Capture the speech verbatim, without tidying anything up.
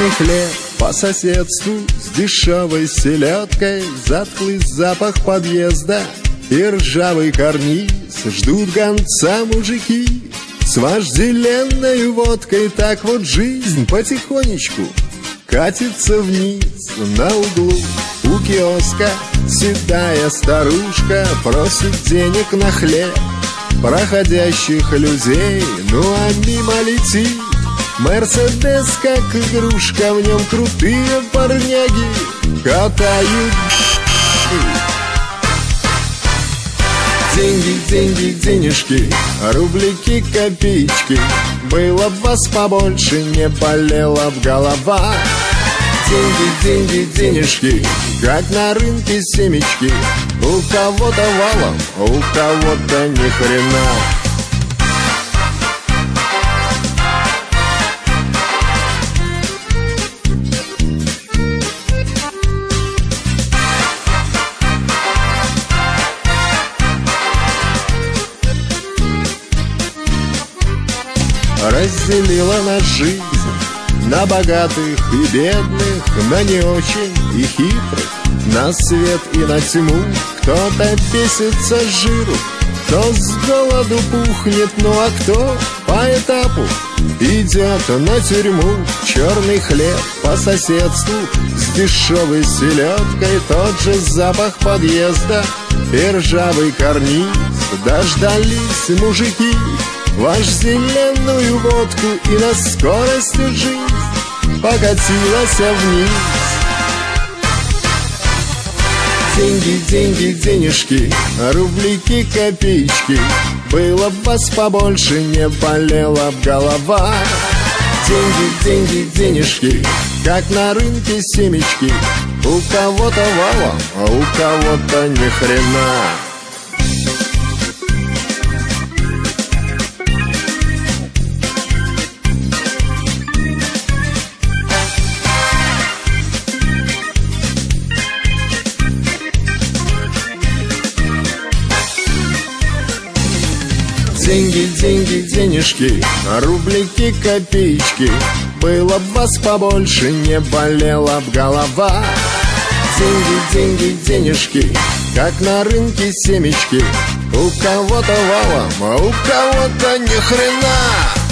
черный хлеб по соседству с дешевой селедкой, затхлый запах подъезда и ржавый карниз. Ждут гонца мужики с вожделенной водкой. Так вот жизнь потихонечку катится вниз. На углу у киоска седая старушка просит денег на хлеб проходящих людей. Ну а мимо летит Мерседес, как игрушка, в нем крутые парняги катают. Деньги, деньги, денежки, рублики, копеечки, было б вас побольше, не болела б голова. Деньги, деньги, денежки, как на рынке семечки, у кого-то валом, у кого-то ни хрена. Разделила на жизнь на богатых и бедных, на не очень и хитрых, на свет и на тьму. Кто-то бесится с жиру, кто с голоду пухнет, ну а кто по этапу идет на тюрьму. Черный хлеб по соседству с дешевой селедкой, тот же запах подъезда и ржавый карниз. Дождались мужики вожделенную водку, и на скорости жизнь покатилась вниз. Деньги, деньги, денежки, рублики, копеечки, было б вас побольше, не болела б голова. Деньги, деньги, денежки, как на рынке семечки, у кого-то валом, а у кого-то ни хрена. Деньги, деньги, денежки, рублики, копеечки, было б вас побольше, не болела б голова. Деньги, деньги, денежки, как на рынке семечки, у кого-то валом, а у кого-то ни хрена.